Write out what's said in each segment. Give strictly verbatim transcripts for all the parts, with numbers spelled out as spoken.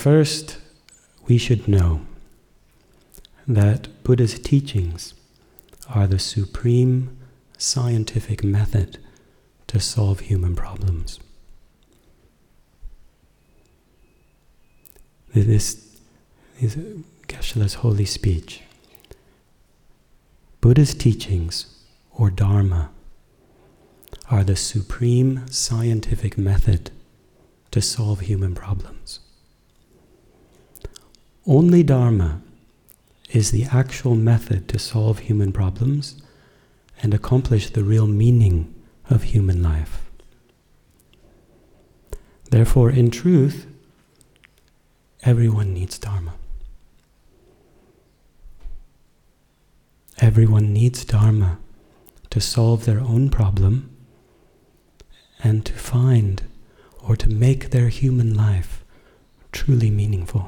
first, we should know that Buddha's teachings are the supreme scientific method to solve human problems. This is Geshe-la's holy speech. Buddha's teachings, or Dharma, are the supreme scientific method to solve human problems. Only Dharma is the actual method to solve human problems and accomplish the real meaning of human life. Therefore, in truth, everyone needs Dharma. Everyone needs Dharma to solve their own problem and to find or to make their human life truly meaningful.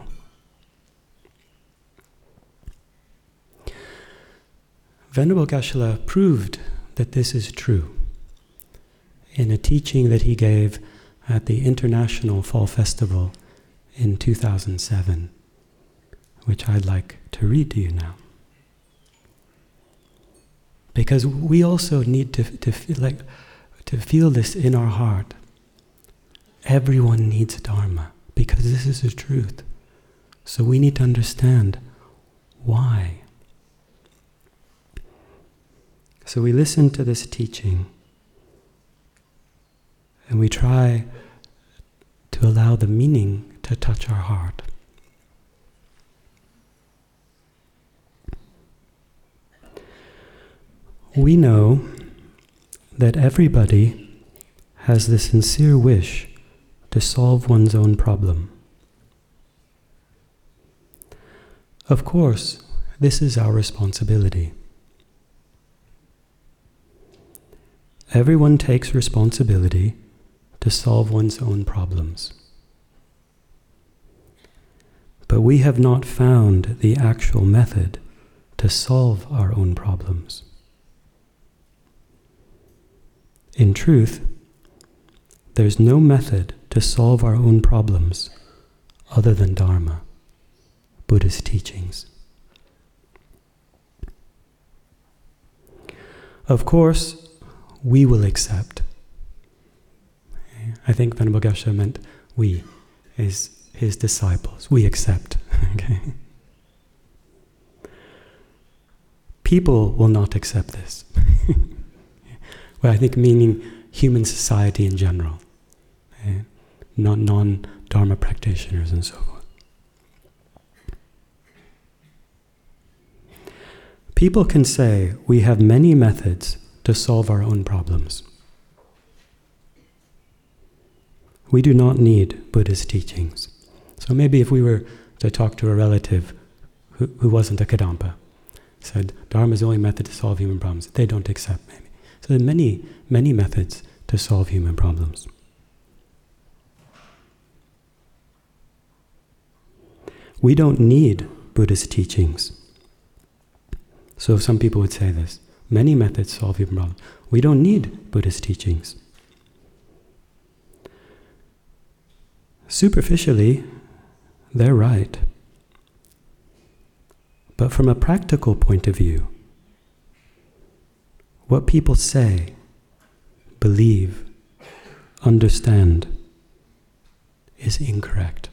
Venerable Geshe-la proved that this is true in a teaching that he gave at the International Fall Festival in two thousand seven, which I'd like to read to you now. Because we also need to, to, feel like, to feel this in our heart. Everyone needs Dharma, because this is the truth. So we need to understand why. So we listen to this teaching, and we try to allow the meaning to touch our heart. We know that everybody has the sincere wish to solve one's own problem. Of course, this is our responsibility. Everyone takes responsibility to solve one's own problems. But we have not found the actual method to solve our own problems. In truth, there's no method to solve our own problems other than Dharma, Buddha's teachings. Of course, we will accept. I think Venerable Geshe meant we, his, his disciples. We accept. Okay? People will not accept this. Well, I think meaning human society in general, okay? Not non-Dharma practitioners and so forth. People can say we have many methods to solve our own problems. We do not need Buddha's teachings. So maybe if we were to talk to a relative who, who wasn't a Kadampa, said Dharma is the only method to solve human problems, they don't accept maybe. So there are many, many methods to solve human problems. We don't need Buddha's teachings. So some people would say this, many methods solve human problems. We don't need Buddha's teachings. Superficially, they're right. But from a practical point of view, what people say, believe, understand is incorrect.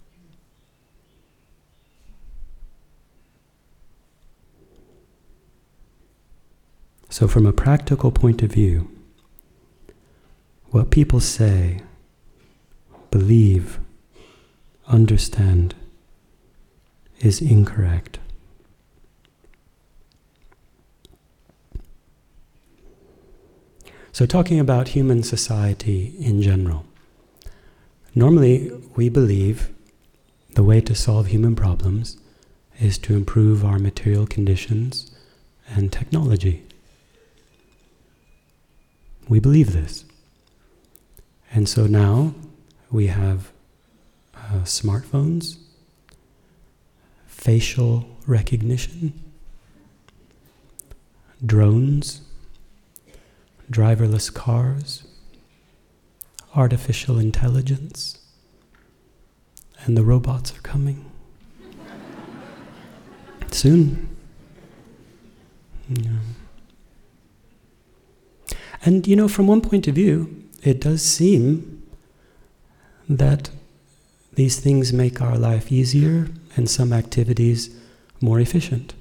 So from a practical point of view, what people say, believe, understand is incorrect. So talking about human society in general, normally we believe the way to solve human problems is to improve our material conditions and technology. We believe this. And so now we have uh, smartphones, facial recognition, drones, driverless cars, artificial intelligence, and the robots are coming. Soon. Yeah. And you know, from one point of view, it does seem that these things make our life easier and some activities more efficient.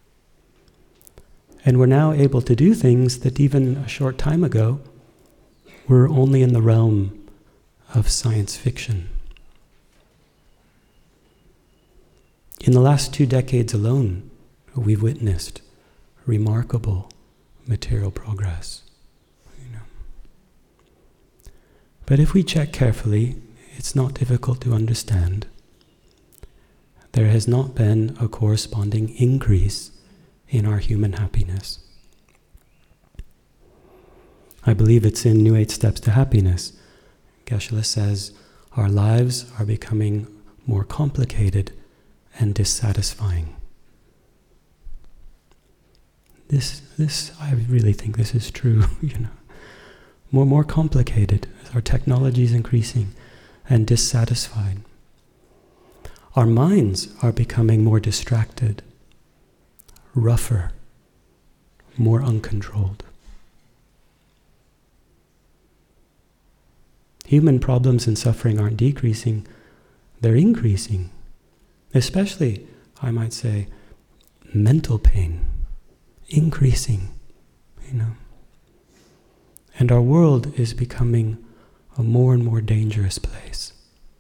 And we're now able to do things that even a short time ago were only in the realm of science fiction. In the last two decades alone, we've witnessed remarkable material progress. You know. But if we check carefully, it's not difficult to understand. There has not been a corresponding increase in our human happiness. I believe it's in New Eight Steps to Happiness. Geshe-la says, our lives are becoming more complicated and dissatisfying. This, this, I really think this is true, you know. More, more complicated as our technology is increasing, and dissatisfied. Our minds are becoming more distracted, rougher, more uncontrolled. Human problems and suffering aren't decreasing, they're increasing. Especially, I might say, mental pain, increasing, you know. And our world is becoming a more and more dangerous place.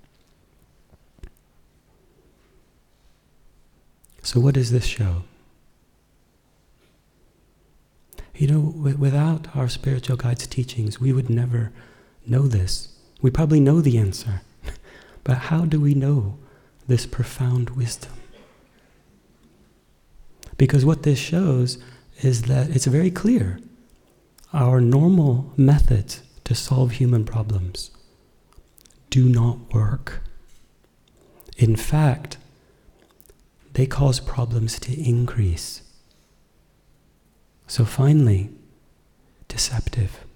So what does this show? You know, w- without our spiritual guides' teachings, we would never know this. We probably know the answer, but how do we know this profound wisdom? Because what this shows is that it's very clear. Our normal methods to solve human problems do not work. In fact, they cause problems to increase. So finally, deceptive.